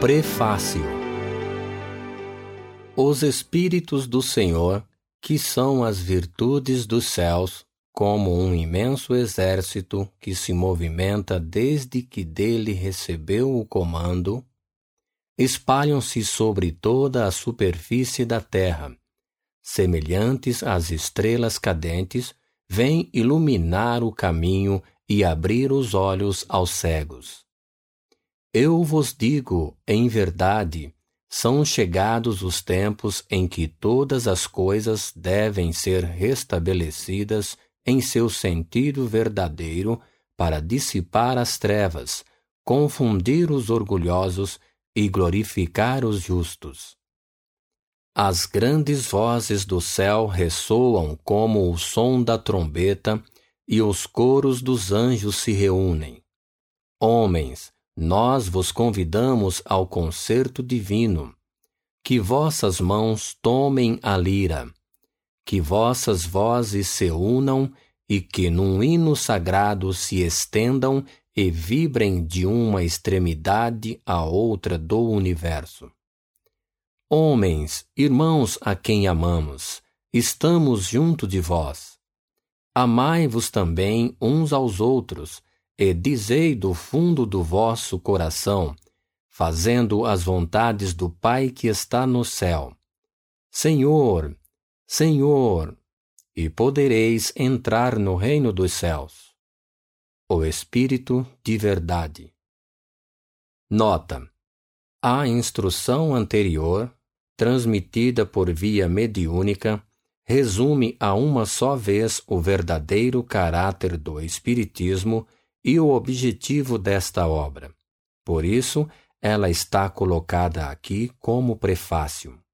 Prefácio. Os Espíritos do Senhor, que são as virtudes dos céus, como um imenso exército que se movimenta desde que dele recebeu o comando, espalham-se sobre toda a superfície da terra, semelhantes às estrelas cadentes, vêm iluminar o caminho e abrir os olhos aos cegos. Eu vos digo, em verdade, são chegados os tempos em que todas as coisas devem ser restabelecidas em seu sentido verdadeiro para dissipar as trevas, confundir os orgulhosos e glorificar os justos. As grandes vozes do céu ressoam como o som da trombeta e os coros dos anjos se reúnem. Homens, nós vos convidamos ao concerto divino. Que vossas mãos tomem a lira, que vossas vozes se unam e que num hino sagrado se estendam e vibrem de uma extremidade à outra do universo. Homens, irmãos a quem amamos, estamos junto de vós. Amai-vos também uns aos outros, e dizei do fundo do vosso coração, fazendo as vontades do Pai que está no céu: Senhor, Senhor, e podereis entrar no reino dos céus. O Espírito de Verdade. Nota: a instrução anterior, transmitida por via mediúnica, resume a uma só vez o verdadeiro caráter do Espiritismo e o objetivo desta obra. Por isso, ela está colocada aqui como prefácio.